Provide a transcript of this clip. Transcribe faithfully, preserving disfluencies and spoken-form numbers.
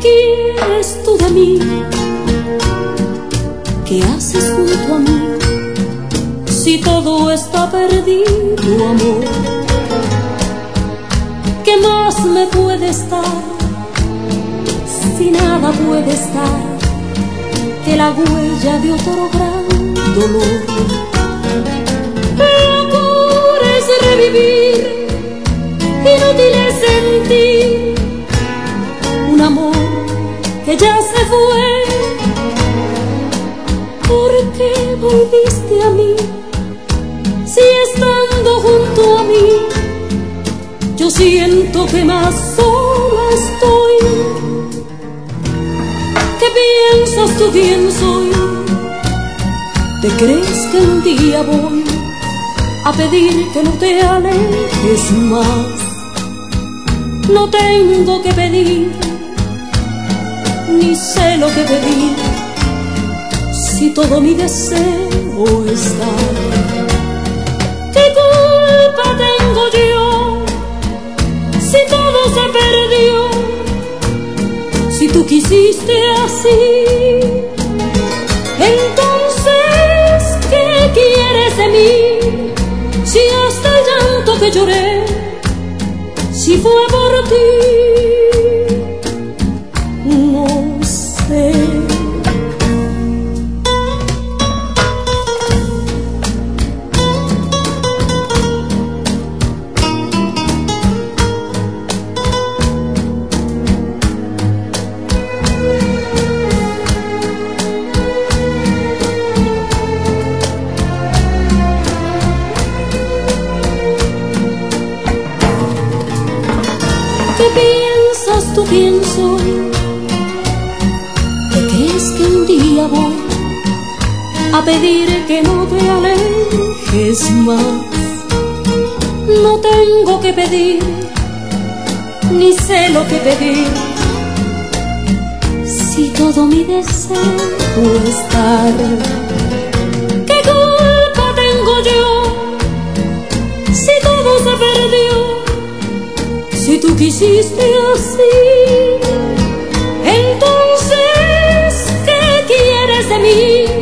quieres tú de mí? ¿Qué haces junto a mí? Si todo está perdido, amor, ¿qué más me puede estar? Si nada puede estar que la huella de otro gran dolor. Locura es revivir, inútil es sentir un amor que ya se fue. ¿Por qué volviste a mí? Si estando junto a mí yo siento que más sola estoy. ¿Qué piensas tú quién soy? ¿Te crees que un día voy a pedir que no te alejes más? No tengo que pedir, ni sé lo que pedir, si todo mi deseo está. ¿Qué culpa tengo yo si todo se perdió? Si tú quisiste así, entonces ¿qué quieres de mí? Si hasta el llanto que lloré, si fue por ti, no sé. ¿Qué piensas tú quién soy? ¿Te crees que un día voy a pedir que no te alejes más? No tengo que pedir, ni sé lo que pedir, si todo mi deseo es dar. ¿Qué culpa tengo yo si todo se perdió? Si tú quisiste así, entonces ¿qué quieres de mí?